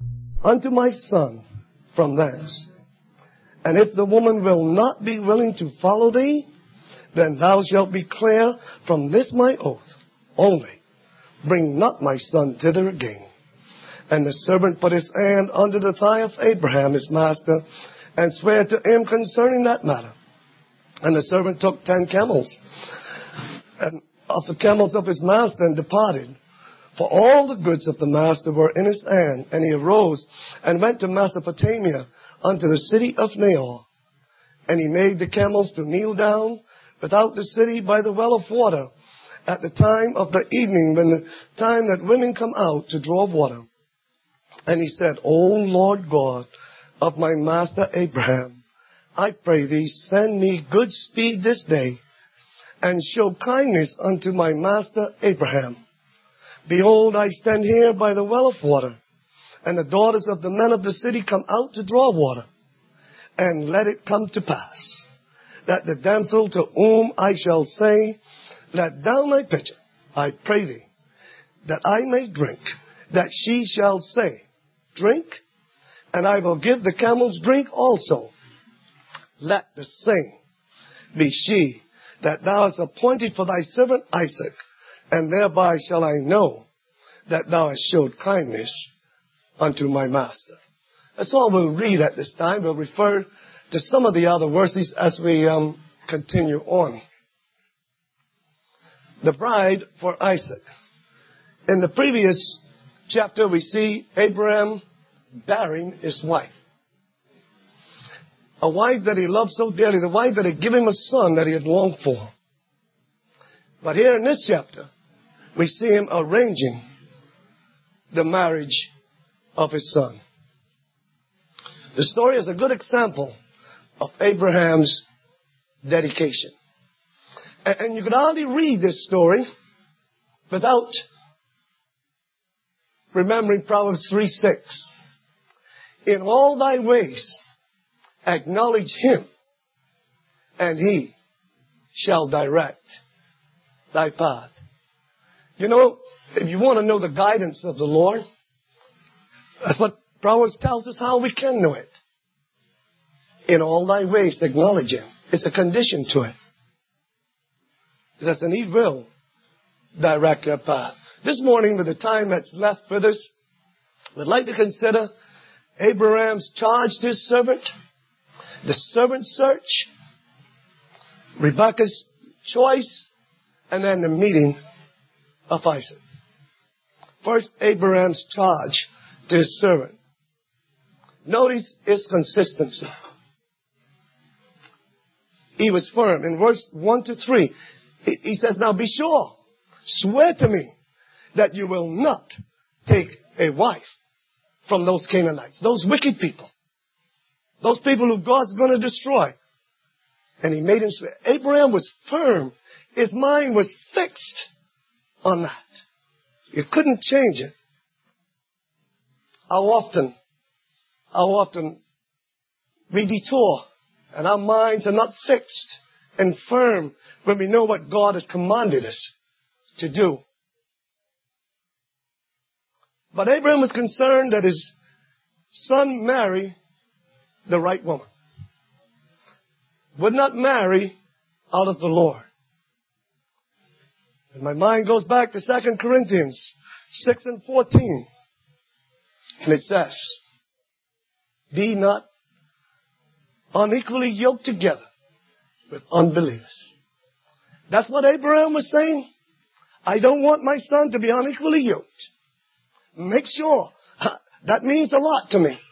unto my son from thence. And if the woman will not be willing to follow thee, then thou shalt be clear from this my oath. Only bring not my son thither again. And the servant put his hand under the thigh of Abraham his master, and sware to him concerning that matter. And the servant took 10 camels, and of the camels of his master, and departed. For all the goods of the master were in his hand. And he arose and went to Mesopotamia, unto the city of Nahor. And he made the camels to kneel down without the city by the well of water, at the time of the evening, when the time that women come out to draw water. And he said, O Lord God of my master Abraham, I pray thee, send me good speed this day, and show kindness unto my master Abraham. Behold, I stand here by the well of water, and the daughters of the men of the city come out to draw water. And let it come to pass, that the damsel to whom I shall say, let down thy pitcher, I pray thee, that I may drink, that she shall say, drink, and I will give the camels drink also. Let the same be she that thou hast appointed for thy servant Isaac, and thereby shall I know that thou hast showed kindness unto my master. That's all we'll read at this time. We'll refer to some of the other verses as we continue on. The bride for Isaac. In the previous chapter, we see Abraham bearing his wife. A wife that he loved so dearly, the wife that had given him a son that he had longed for. But here in this chapter, we see him arranging the marriage of his son. The story is a good example of Abraham's dedication. And you could hardly read this story without remembering Proverbs 3:6. In all thy ways acknowledge him, and he shall direct thy path. You know, if you want to know the guidance of the Lord, that's what Proverbs tells us how we can know it. In all thy ways acknowledge him. It's a condition to it. It says, and he will direct your path. This morning, with the time that's left with us, we'd like to consider Abraham's charge to his servant, the servant's search, Rebekah's choice, and then the meeting of Isaac. First, Abraham's charge to his servant. Notice his consistency. He was firm. In verse 1 to 3, he says, now be sure, swear to me that you will not take a wife from those Canaanites, those wicked people, those people who God's going to destroy. And he made him swear. Abraham was firm. His mind was fixed on that. You couldn't change it. How often we detour and our minds are not fixed and firm when we know what God has commanded us to do. But Abraham was concerned that his son marry the right woman. Would not marry out of the Lord. And my mind goes back to 2 Corinthians 6:14. And it says, be not unequally yoked together with unbelievers. That's what Abraham was saying. I don't want my son to be unequally yoked. Make sure. That means a lot to me.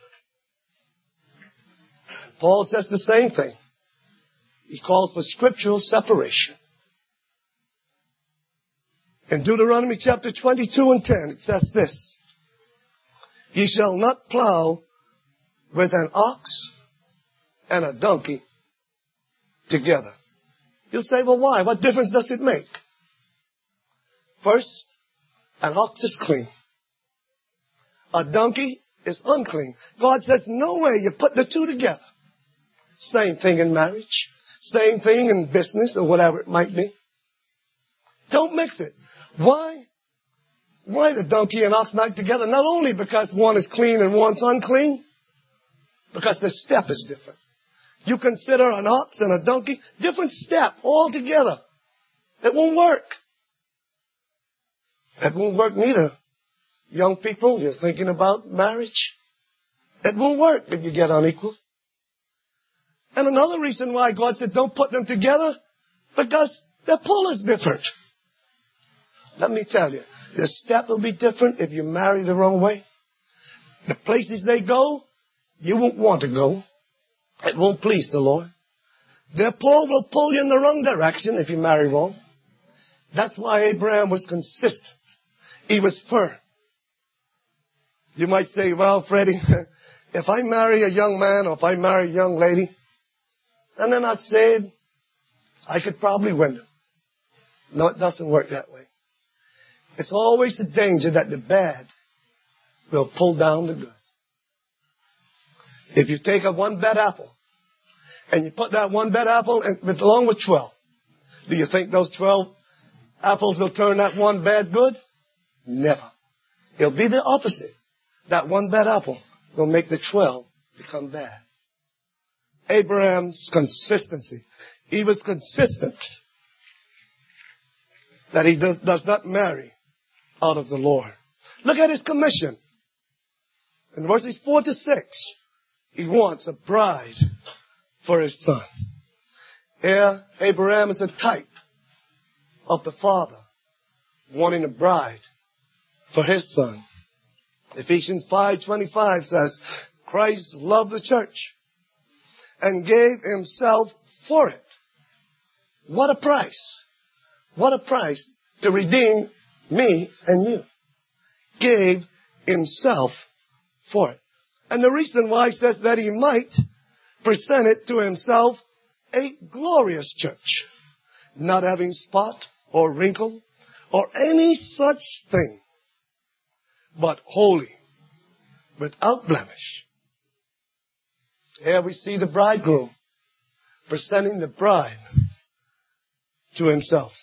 Paul says the same thing. He calls for scriptural separation. In Deuteronomy chapter 22:10, it says this. Ye shall not plow with an ox and a donkey together. You'll say, well, why? What difference does it make? First, an ox is clean. A donkey is unclean. God says, no way you put the two together. Same thing in marriage. Same thing in business or whatever it might be. Don't mix it. Why? Why the donkey and ox not together? Not only because one is clean and one's unclean, because the step is different. You consider an ox and a donkey, different step altogether. It won't work. It won't work neither. Young people, you're thinking about marriage. It won't work if you get unequal. And another reason why God said don't put them together, because their pull is different. Let me tell you, the step will be different if you marry the wrong way. The places they go, you won't want to go. It won't please the Lord. Their pull will pull you in the wrong direction if you marry wrong. That's why Abraham was consistent. He was firm. You might say, well, Freddie, if I marry a young man or if I marry a young lady, and they're not saved, I could probably win them. No, it doesn't work that way. It's always the danger that the bad will pull down the good. If you take a one bad apple and you put that one bad apple along with 12, do you think those 12 apples will turn that one bad good? Never. It'll be the opposite. That one bad apple will make the 12 become bad. Abraham's consistency. He was consistent that he does not marry out of the Lord. Look at his commission. In verses 4 to 6, he wants a bride for his son. Here, Abraham is a type of the father wanting a bride for his son. Ephesians 5:25 says, Christ loved the church and gave himself for it. What a price. What a price to redeem me and you. Gave himself for it. And the reason why he says that he might present it to himself a glorious church, not having spot or wrinkle or any such thing, but holy, without blemish. Here we see the bridegroom presenting the bride to himself.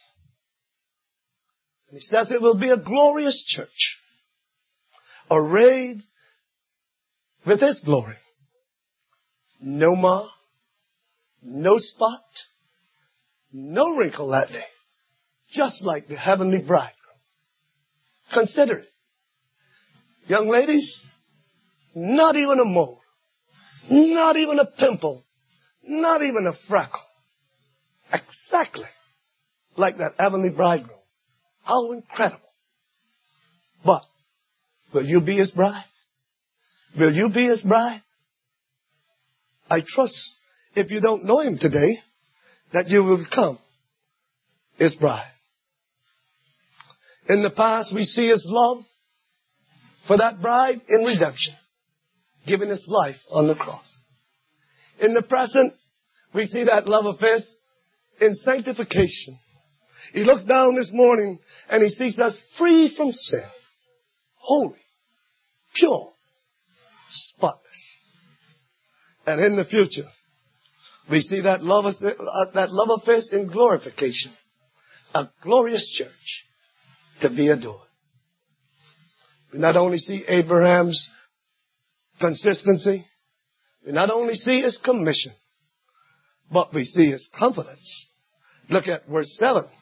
And he says it will be a glorious church, arrayed with his glory. No mar, no spot, no wrinkle that day. Just like the heavenly bridegroom. Consider it. Young ladies, not even a mole, not even a pimple, not even a freckle. Exactly like that heavenly bridegroom. How incredible. But will you be his bride? Will you be his bride? I trust, if you don't know him today, that you will become his bride. In the past, we see his love for that bride in redemption, giving his life on the cross. In the present, we see that love of his in sanctification. He looks down this morning and he sees us free from sin, holy, pure, spotless. And in the future, we see that love of his in glorification, a glorious church to be adored. We not only see Abraham's consistency, we not only see his commission, but we see his confidence. Look at verse 7. It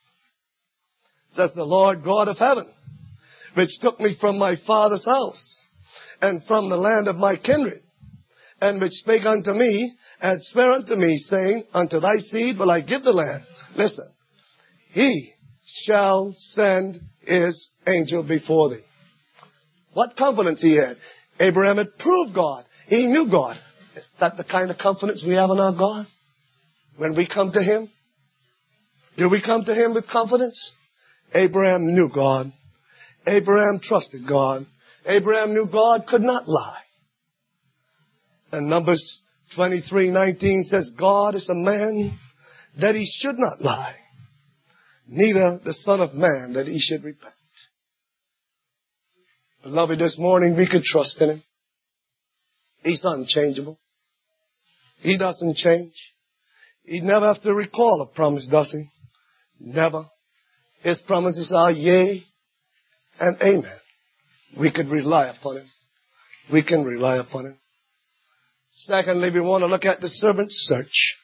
says, the Lord God of heaven, which took me from my father's house, and from the land of my kindred, and which spake unto me, and sware unto me, saying, unto thy seed will I give the land. Listen, he shall send his angel before thee. What confidence he had. Abraham had proved God. He knew God. Is that the kind of confidence we have in our God? When we come to him? Do we come to him with confidence? Abraham knew God. Abraham trusted God. Abraham knew God could not lie. And Numbers 23:19 says, God is a man that he should not lie, neither the Son of Man that he should repent. Beloved, this morning we could trust in him. He's unchangeable. He doesn't change. He never have to recall a promise, does he? Never. His promises are yea and amen. We could rely upon him. We can rely upon him. Secondly, we want to look at the servant's search.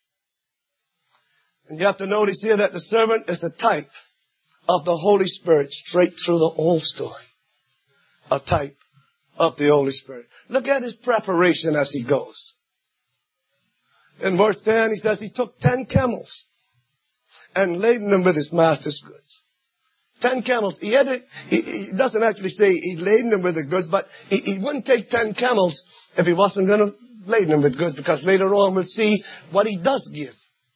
And you have to notice here that the servant is a type of the Holy Spirit straight through the whole story. A type of the Holy Spirit. Look at his preparation as he goes. In verse 10, he says he took 10 camels and laden them with his master's goods. 10 camels. He doesn't actually say he laden them with the goods, but he wouldn't take 10 camels if he wasn't going to laden them with goods, because later on we'll see what he does give.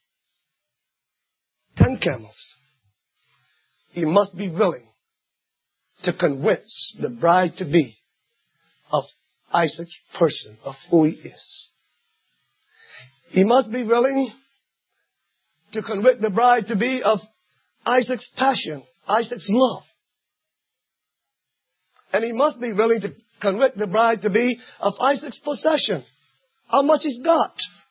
10 camels. He must be willing to convince the bride-to-be of Isaac's person, of who he is. He must be willing to convict the bride-to-be of Isaac's passion, Isaac's love. And he must be willing to convict the bride-to-be of Isaac's possession, how much he's got.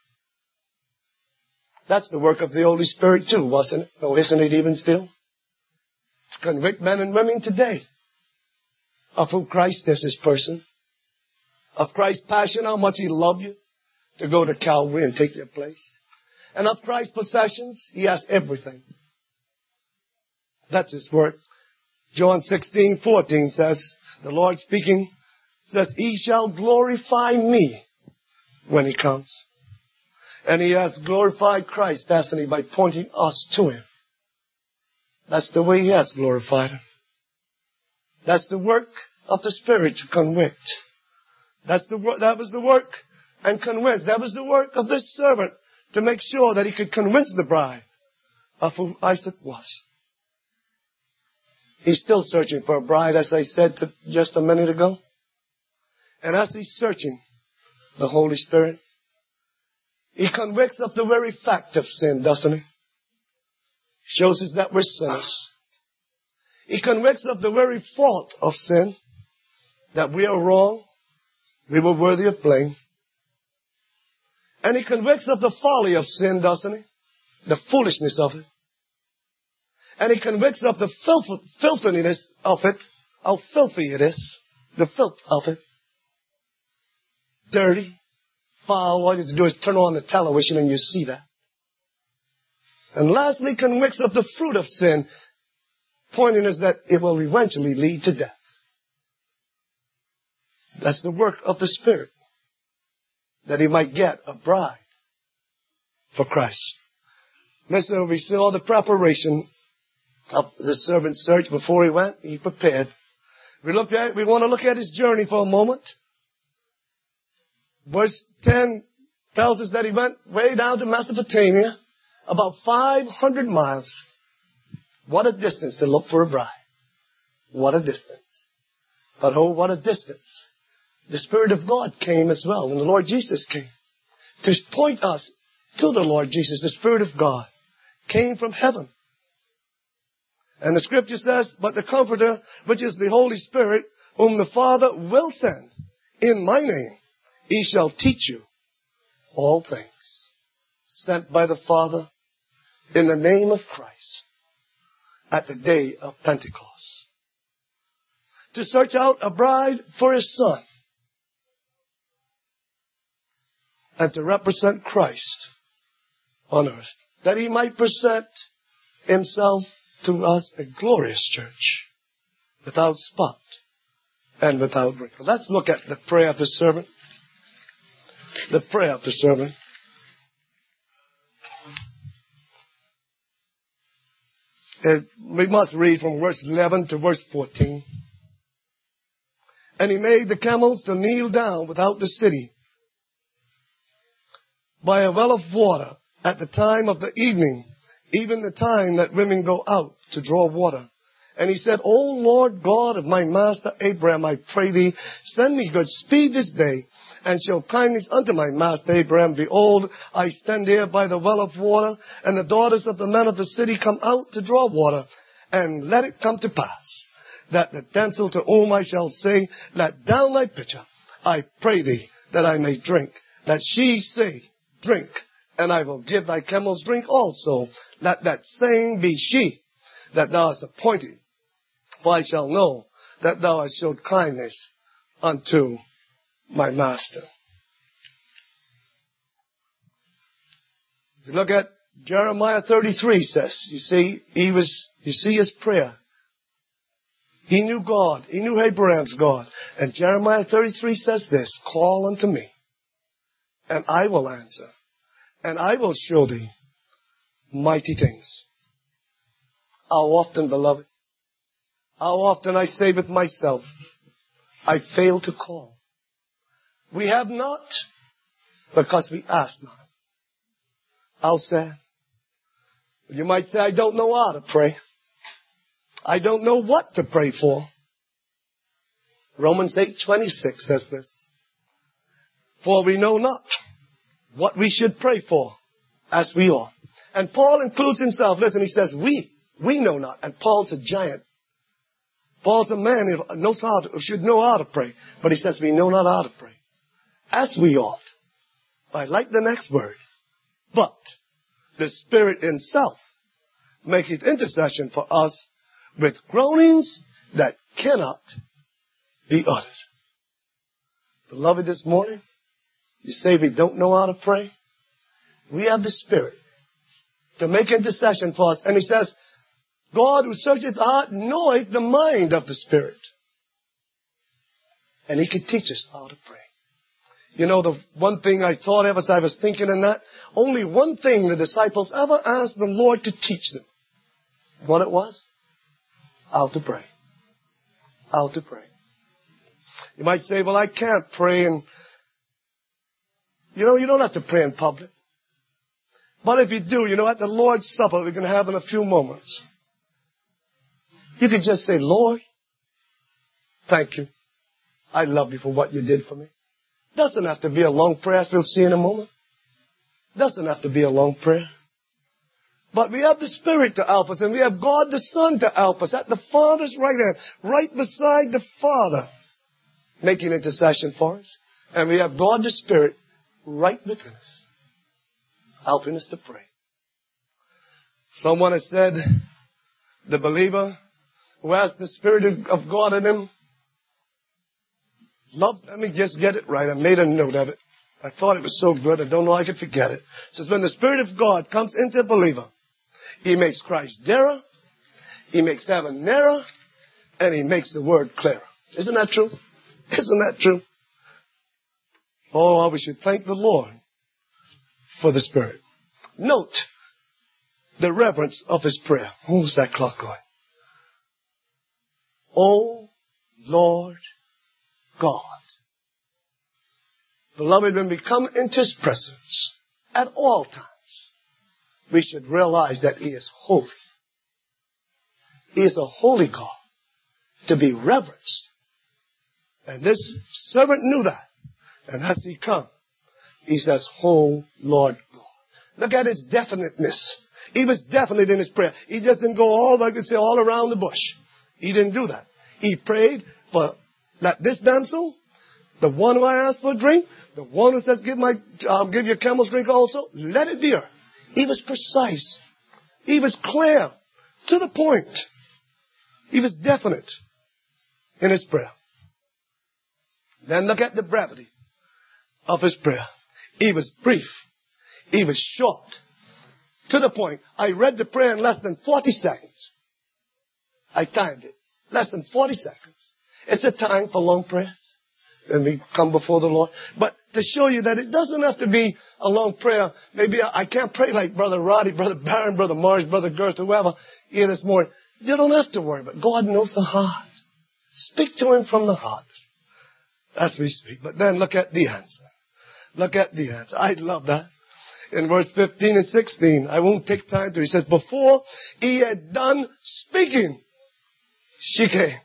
That's the work of the Holy Spirit too, wasn't it? Oh, isn't it even still? To convict men and women today of who Christ is, his person, of Christ's passion, how much he loved you to go to Calvary and take your place, and of Christ's possessions. He has everything. That's his work. John 16:14 says, the Lord speaking, says, he shall glorify me when he comes. And he has glorified Christ, hasn't he, by pointing us to him. That's the way he has glorified him. That's the work of the Spirit to convict. That was the work and convince. That was the work of this servant to make sure that he could convince the bride of who Isaac was. He's still searching for a bride, as I said just a minute ago. And as he's searching, the Holy Spirit, he convicts of the very fact of sin, doesn't he? Shows us that we're sinners. He convicts of the very fault of sin, that we are wrong, we were worthy of blame. And he convicts of the folly of sin, doesn't he? The foolishness of it. And he convicts of the filthiness of it, how filthy it is, the filth of it. Dirty, foul. All you have to do is turn on the television and you see that. And lastly, convicts of the fruit of sin, pointing us that it will eventually lead to death. That's the work of the Spirit, that he might get a bride for Christ. Listen, we saw the preparation of the servant's search before he went. He prepared. We want to look at his journey for a moment. Verse 10 tells us that he went way down to Mesopotamia, about 500 miles. What a distance to look for a bride. What a distance. But oh, what a distance. The Spirit of God came as well, and the Lord Jesus came to point us to the Lord Jesus. The Spirit of God came from heaven. And the Scripture says, but the Comforter, which is the Holy Spirit, whom the Father will send in my name, he shall teach you all things. Sent by the Father in the name of Christ at the day of Pentecost. To search out a bride for his Son. And to represent Christ on earth. That he might present himself to us a glorious church. Without spot and without wrinkle. Let's look at the prayer of the servant. The prayer of the servant. We must read from verse 11 to verse 14. And he made the camels to kneel down without the city by a well of water at the time of the evening, even the time that women go out to draw water. And he said, O Lord God of my master Abraham, I pray thee, send me good speed this day, and show kindness unto my master Abraham. Behold, I stand here by the well of water, and the daughters of the men of the city come out to draw water. And let it come to pass, that the damsel to whom I shall say, let down thy pitcher, I pray thee, that I may drink. That she say, drink, and I will give thy camels drink also. Let that same be she that thou hast appointed For I shall know that thou hast showed kindness unto my master. If you look at Jeremiah 33 says, you see his prayer. He knew God. He knew Abraham's God. And Jeremiah 33 says this, call unto me, and I will answer, and I will show thee mighty things. How often, beloved, how often I say with myself, I fail to call. We have not because we ask not. How sad. You might say, I don't know how to pray. I don't know what to pray for. Romans 8:26 says this. For we know not what we should pray for as we ought. And Paul includes himself. Listen, he says, we know not. And Paul's a giant. Paul's a man who should know how to pray. But he says, we know not how to pray as we ought. I like the next word. But the Spirit himself maketh intercession for us with groanings that cannot be uttered. Beloved, this morning, you say we don't know how to pray. We have the Spirit to make intercession for us. And he says, God who searcheth the heart knoweth the mind of the Spirit. And he can teach us how to pray. You know, the one thing I thought of as I was thinking in that, only one thing the disciples ever asked the Lord to teach them. What it was? How to pray. How to pray. You might say, well, I can't pray. And you know, you don't have to pray in public. But if you do, you know, at the Lord's Supper we're going to have in a few moments, you could just say, Lord, thank you. I love you for what you did for me. Doesn't have to be a long prayer, as we'll see in a moment. Doesn't have to be a long prayer. But we have the Spirit to help us, and we have God the Son to help us at the Father's right hand, right beside the Father, making intercession for us. And we have God the Spirit right within us, helping us to pray. Someone has said, the believer who has the Spirit of God in him loves, let me just get it right. I made a note of it. I thought it was so good, I don't know I could forget it. It says, when the Spirit of God comes into a believer, he makes Christ dearer, he makes heaven nearer, and he makes the word clearer. Isn't that true? Isn't that true? Oh, we should thank the Lord for the Spirit. Note the reverence of his prayer. Who's that clock going? Oh, Lord God. Beloved, when we come into his presence at all times, we should realize that he is holy. He is a holy God to be reverenced. And this servant knew that. And as he come, he says, oh, Lord God. Look at his definiteness. He was definite in his prayer. He just didn't go all around the bush. He didn't do that. He prayed for that this damsel, the one who I asked for a drink, the one who says, I'll give you a camel's drink also, let it be her. He was precise. He was clear, to the point. He was definite in his prayer. Then look at the brevity of his prayer. He was brief. He was short. To the point. I read the prayer in less than 40 seconds. I timed it. Less than 40 seconds. It's a time for long prayers when we come before the Lord. But to show you that it doesn't have to be a long prayer. Maybe I can't pray like Brother Roddy, Brother Barron, Brother Morris, Brother Girth, whoever here this morning. You don't have to worry, but God knows the heart. Speak to him from the heart as we speak. But then look at the answer. Look at the answer. I love that. In verse 15 and 16, I won't take time to. He says, before he had done speaking, she came.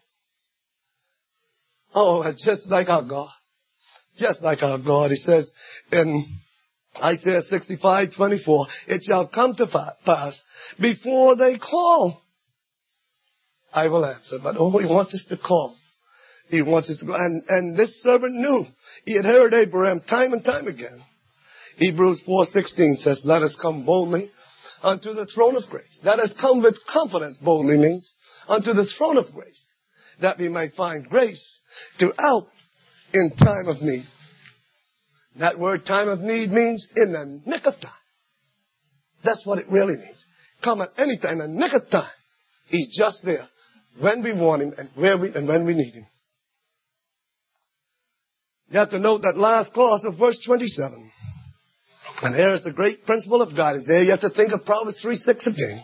Oh, just like our God. Just like our God. He says in Isaiah 65:24, it shall come to pass before they call, I will answer. But he wants us to call. He wants us to go. And this servant knew. He had heard Abraham time and time again. Hebrews 4:16 says, let us come boldly unto the throne of grace. Let us come with confidence, boldly means, unto the throne of grace, that we may find grace to help in time of need. That word time of need means in the nick of time. That's what it really means. Come at any time, in the nick of time. He's just there when we want him and when we need him. You have to note that last clause of verse 27. And here is the great principle of guidance. There you have to think of Proverbs 3:6 again.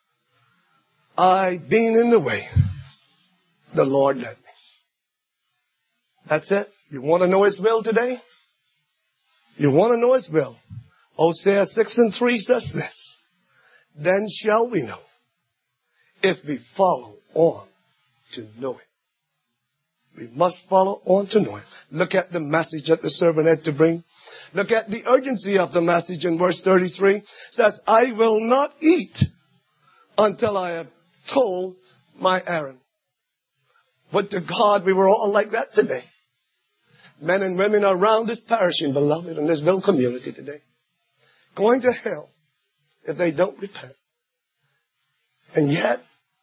I being in the way, the Lord led me. That's it. You want to know his will today? You want to know his will? Hosea 6:3 says this. Then shall we know, if we follow on to know it. We must follow on to know it. Look at the message that the servant had to bring. Look at the urgency of the message in verse 33. It says, I will not eat until I have told my errand. But to God, we were all like that today. Men and women around this perishing, beloved, in this Ville community today, going to hell if they don't repent. And yet,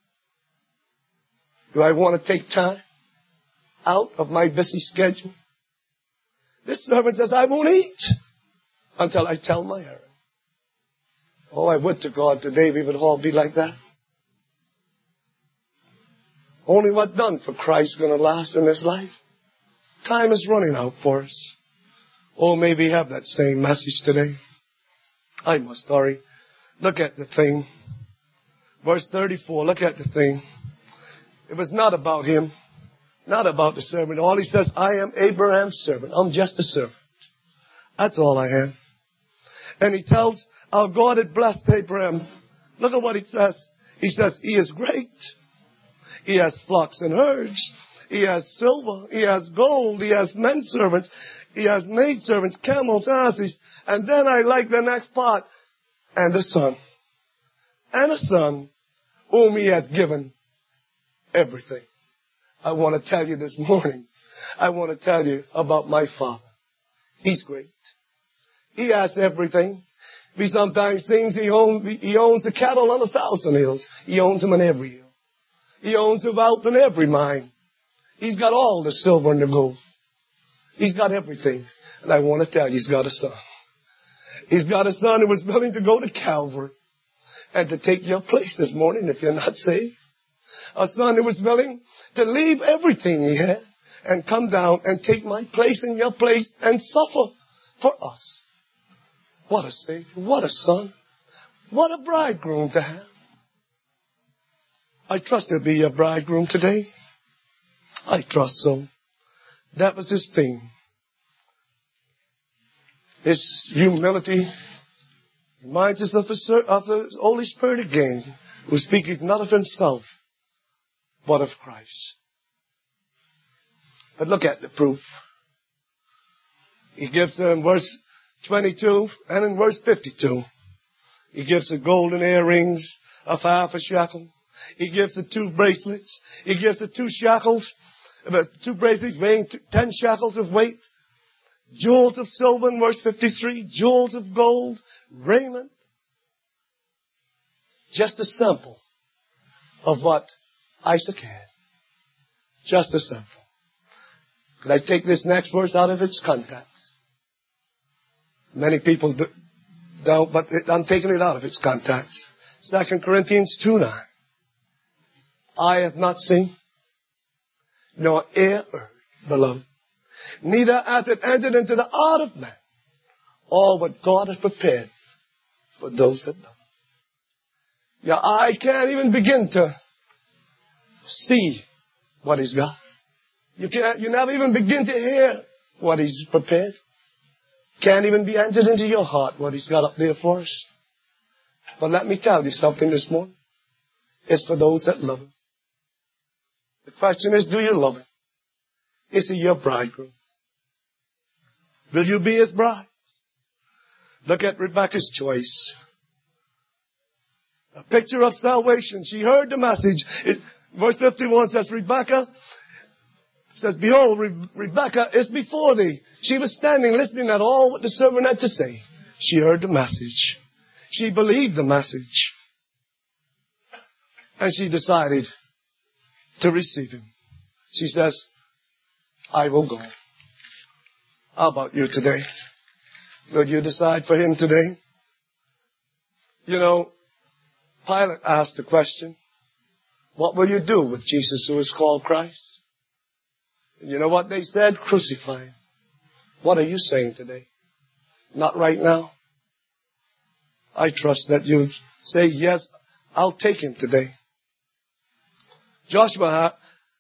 do I want to take time out of my busy schedule? This servant says, I won't eat until I tell my errand. Oh, I would to God today we would all be like that. Only what done for Christ is going to last in this life. Time is running out for us. Oh, may we have that same message today. I must hurry. Look at the thing. Verse 34, look at the thing. It was not about him. Not about the servant. All he says, I am Abraham's servant. I'm just a servant. That's all I am. And he tells our God had blessed Abraham. Look at what he says. He says, he is great. He has flocks and herds. He has silver. He has gold. He has men servants. He has maid servants, camels, asses. And then I like the next part. And a son. And a son whom he had given everything. I want to tell you this morning, I want to tell you about my Father. He's great. He has everything. We sometimes sing he owns the cattle on 1,000 hills. He owns them on every hill. He owns the wealth in every mine. He's got all the silver and the gold. He's got everything. And I want to tell you, he's got a son. He's got a son who was willing to go to Calvary and to take your place this morning if you're not saved. A son who was willing to leave everything he had and come down and take my place and your place and suffer for us. What a Savior. What a son. What a bridegroom to have. I trust he'll be your bridegroom today. I trust so. That was his thing. His humility reminds us of the Holy Spirit again, who speaketh not of himself, but of Christ. But look at the proof. He gives her in verse 22 and in verse 52. He gives her golden earrings of half a shekel. He gives her 2 bracelets. He gives her 2 shackles, 2 bracelets weighing 10 shekels of weight. Jewels of silver in verse 53. Jewels of gold. Raiment. Just a sample of what Isaac had. Just a sample. Could I take this next verse out of its context? Many people don't, but I'm taking it out of its context. 2 Corinthians 2:9. I have not seen, nor ear heard, beloved. Neither hath it entered into the heart of man all what God has prepared for those that love. Your eye can't even begin to see what he's got. You never even begin to hear what he's prepared. Can't even be entered into your heart what he's got up there for us. But let me tell you something this morning. It's for those that love him. The question is, do you love him? Is he your bridegroom? Will you be his bride? Look at Rebekah's choice. A picture of salvation. She heard the message. Verse 51 says, Rebekah says, behold, Rebekah is before thee. She was standing listening at all what the servant had to say. She heard the message. She believed the message. And she decided to receive him. She says, I will go. How about you today? Will you decide for him today? You know, Pilate asked the question, what will you do with Jesus who is called Christ? And you know what they said? Crucify him. What are you saying today? Not right now. I trust that you say, yes, I'll take him today. Joshua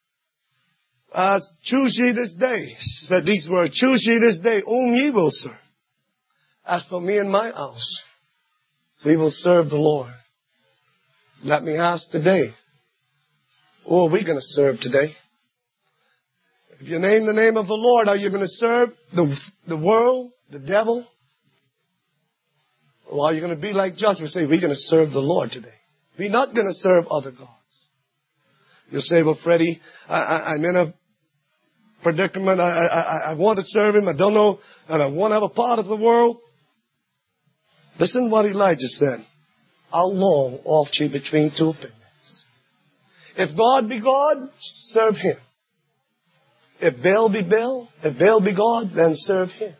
choose ye this day, said these words, choose ye this day whom ye will serve. As for me and my house, we will serve the Lord. Let me ask today, who are we going to serve today? If you name the name of the Lord, are you going to serve the world, the devil? Or are you going to be like Joshua, say, we're going to serve the Lord today? We're not going to serve other gods. You'll say, well, Freddie, I'm in a predicament. I want to serve him. I don't know. And I want to have a part of the world. Listen to what Elijah said. How long oft ye between two opinions? If God be God, serve him. If Baal be Baal, if Baal be God, then serve him.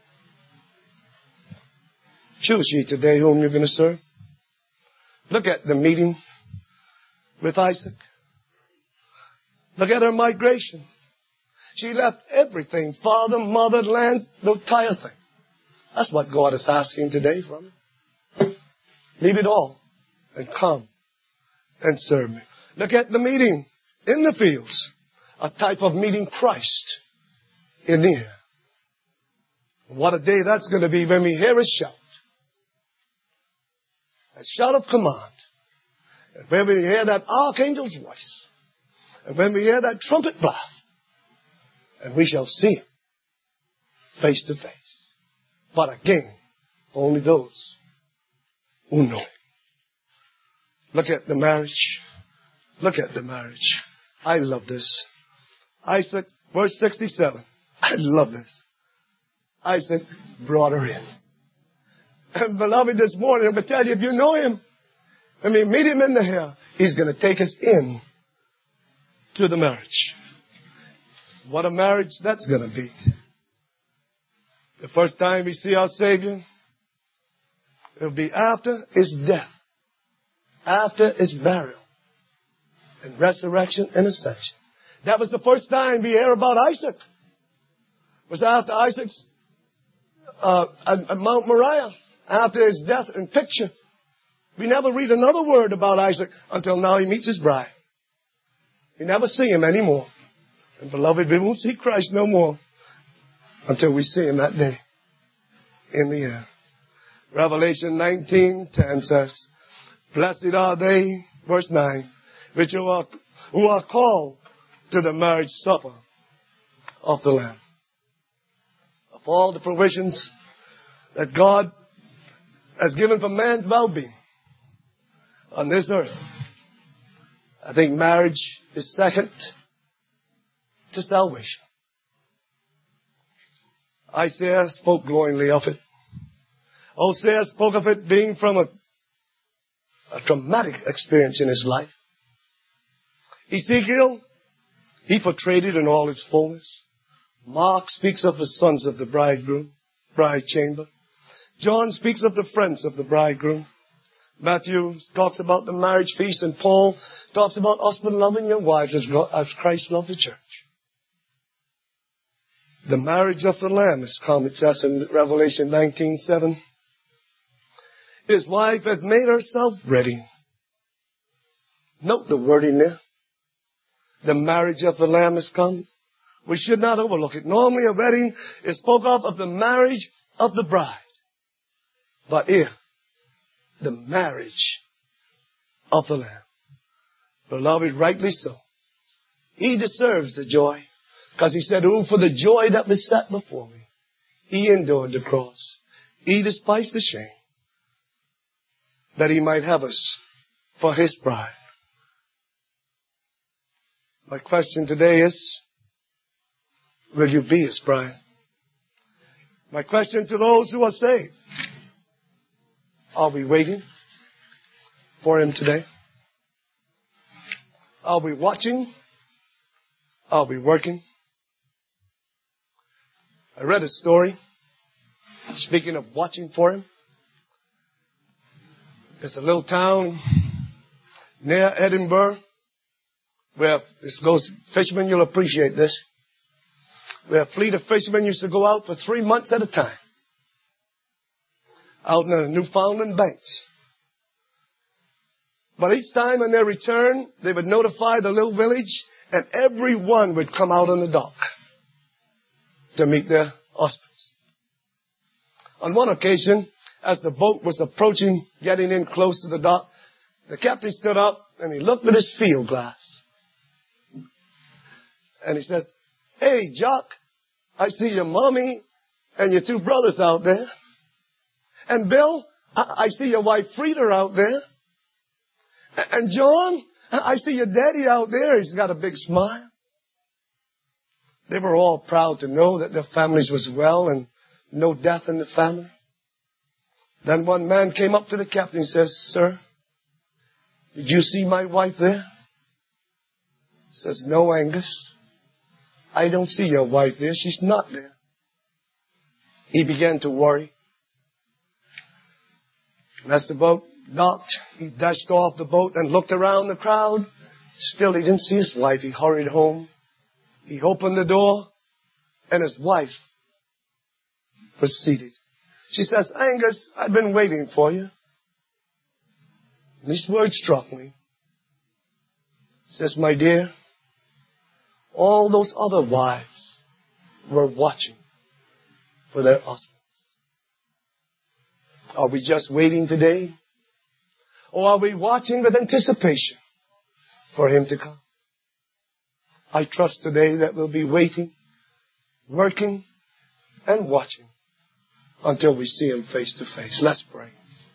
Choose ye today whom you're going to serve. Look at the meeting with Isaac. Look at her migration. She left everything, father, mother, lands, the entire thing. That's what God is asking today from you. Leave it all and come and serve me. Look at the meeting in the fields. A type of meeting Christ in the air. What a day that's going to be when we hear his shout. A shout of command. And when we hear that archangel's voice. And when we hear that trumpet blast. And we shall see him face to face. But again, only those who know him. Look at the marriage. Look at the marriage. I love this. Isaac, verse 67. I love this. Isaac brought her in. And beloved, this morning, I'm going to tell you, if you know him, when we meet him in the air, he's going to take us in to the marriage. What a marriage that's going to be. The first time we see our Savior, it'll be after his death, after his burial, and resurrection and ascension. That was the first time we hear about Isaac. It was after Isaac's at Mount Moriah, after his death and picture. We never read another word about Isaac until now he meets his bride. We never see him anymore. And beloved, we won't see Christ no more until we see him that day in the air. Revelation 19:10 says, blessed are they, verse 9, which who are called to the marriage supper of the Lamb. Of all the provisions that God has given for man's well-being on this earth, I think marriage is second to salvation. Isaiah spoke glowingly of it. Hosea spoke of it being from a traumatic experience in his life. Ezekiel, he portrayed it in all its fullness. Mark speaks of the sons of the bridegroom, bride chamber. John speaks of the friends of the bridegroom. Matthew talks about the marriage feast, and Paul talks about husband loving your wives as Christ loved the church. The marriage of the Lamb is come, it says in Revelation 19:7. His wife had made herself ready. Note the wording there. The marriage of the Lamb is come. We should not overlook it. Normally a wedding is spoke of the marriage of the bride. But here, the marriage of the Lamb. Beloved, rightly so. He deserves the joy. Because he said, oh, for the joy that was set before me, he endured the cross. He despised the shame, that he might have us for his bride. My question today is, will you be his bride? My question to those who are saved, are we waiting for him today? Are we watching? I'll be working. I read a story, speaking of watching for him. There's a little town near Edinburgh where this goes, fishermen, you'll appreciate this, where a fleet of fishermen used to go out for 3 months at a time, out in the Newfoundland banks. But each time when they returned, they would notify the little village, and everyone would come out on the dock to meet their husbands. On one occasion, as the boat was approaching, getting in close to the dock, the captain stood up and he looked with his field glass. And he says, "Hey, Jock, I see your mommy and your 2 brothers out there. And Bill, I see your wife Frida out there. And John, I see your daddy out there. He's got a big smile." They were all proud to know that their families was well and no death in the family. Then one man came up to the captain and says, "Sir, did you see my wife there?" He says, "No, Angus. I don't see your wife there. She's not there." He began to worry. And as the boat docked, he dashed off the boat and looked around the crowd. Still, he didn't see his wife. He hurried home. He opened the door, and his wife was seated. She says, "Angus, I've been waiting for you." And these words struck me. She says, "My dear, all those other wives were watching for their husbands. Are we just waiting today? Or are we watching with anticipation for him to come? I trust today that we'll be waiting, working, and watching until we see him face to face. Let's pray.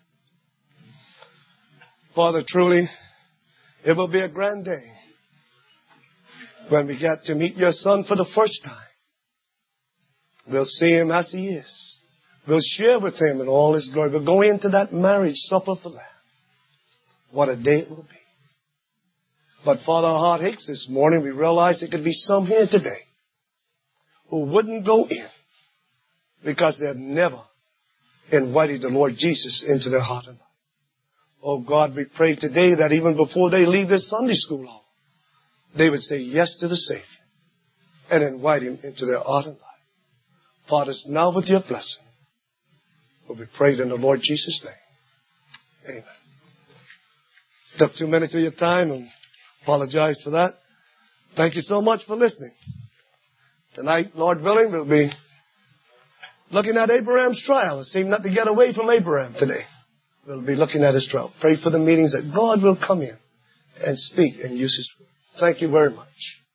Father, truly, it will be a grand day when we get to meet your Son for the first time. We'll see him as he is. We'll share with him in all his glory. We'll go into that marriage supper for that. What a day it will be. But Father, our heart aches this morning. We realize there could be some here today who wouldn't go in because they had never invited the Lord Jesus into their heart and life. Oh God, we pray today that even before they leave this Sunday school hall, they would say yes to the Savior and invite him into their heart and life. Part us now with your blessing. For we prayed in the Lord Jesus' name. Amen. Took 2 minutes of your time and apologize for that. Thank you so much for listening. Tonight, Lord willing, we'll be looking at Abraham's trial. It seemed not to get away from Abraham today. We'll be looking at his trial. Pray for the meetings that God will come in and speak and use his word. Thank you very much.